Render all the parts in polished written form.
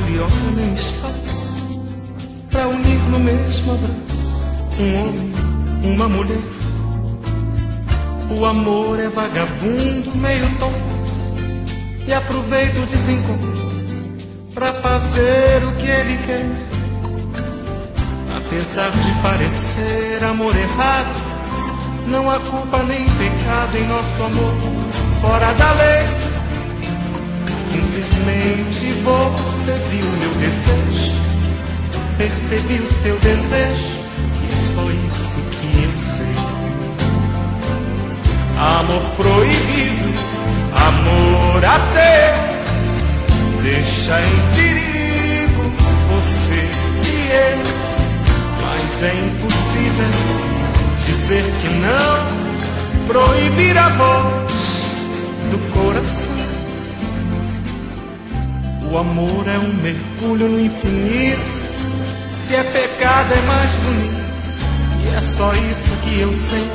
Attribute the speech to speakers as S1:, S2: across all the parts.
S1: escolhe hora nem espaço pra unir no mesmo abraço um homem, uma mulher. O amor é vagabundo, meio tonto, e aproveita o desencontro pra fazer o que ele quer. Apesar de parecer amor errado, não há culpa nem pecado em nosso amor fora da lei. Simplesmente você viu meu desejo, percebi o seu desejo, e é só isso que eu sei. Amor proibido, amor ateu, deixa em perigo você e eu. Mas é impossível dizer que não, proibir a voz do coração. O amor é um mergulho no infinito, se é pecado é mais bonito, e é só isso que eu sei.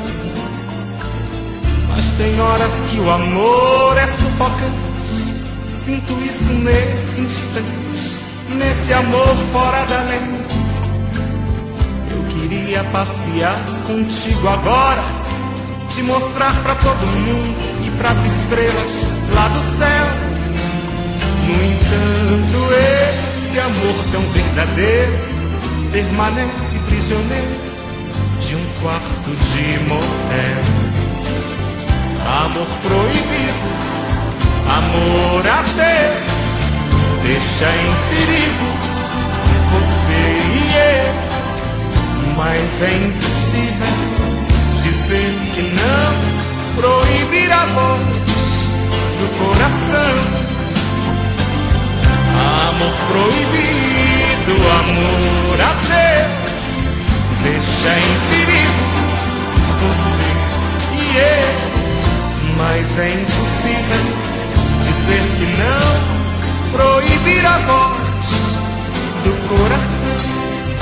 S1: Mas tem horas que o amor é sufocante, sinto isso nesse instante, nesse amor fora da lei. Eu queria passear contigo agora, te mostrar pra todo mundo e pras estrelas lá do céu. No entanto, esse amor tão verdadeiro permanece prisioneiro de um quarto de motel. Amor proibido, amor ateu, deixa em perigo você e eu. Mas é impossível dizer que não, proibir a voz do coração. Amor proibido, amor ateu, deixa em perigo você e eu. Mas é impossível dizer que não, proibir a voz do coração.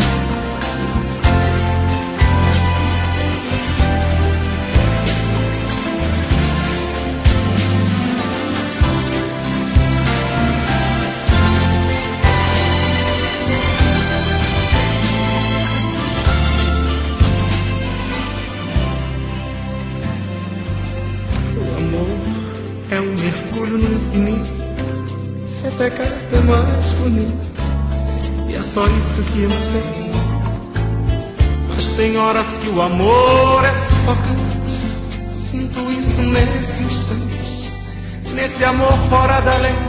S1: É um mergulho no infinito, se é pecado é mais bonito, e é só isso que eu sei. Mas tem horas que o amor é sufocante, sinto isso nesse instante, nesse amor fora da lei.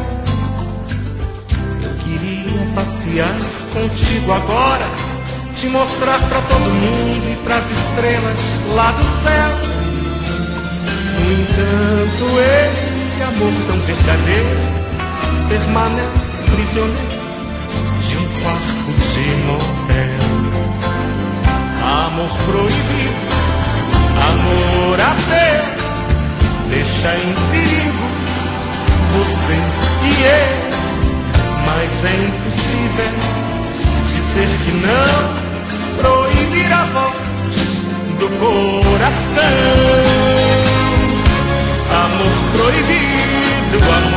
S1: Eu queria passear contigo agora, te mostrar pra todo mundo e pras estrelas lá do céu. No entanto, esse amor tão verdadeiro permanece prisioneiro de um quarto de motel. Amor proibido, amor ateu, deixa em perigo você e eu. Mas é impossível dizer que não, proibir a voz do coração. Amor proibido, amor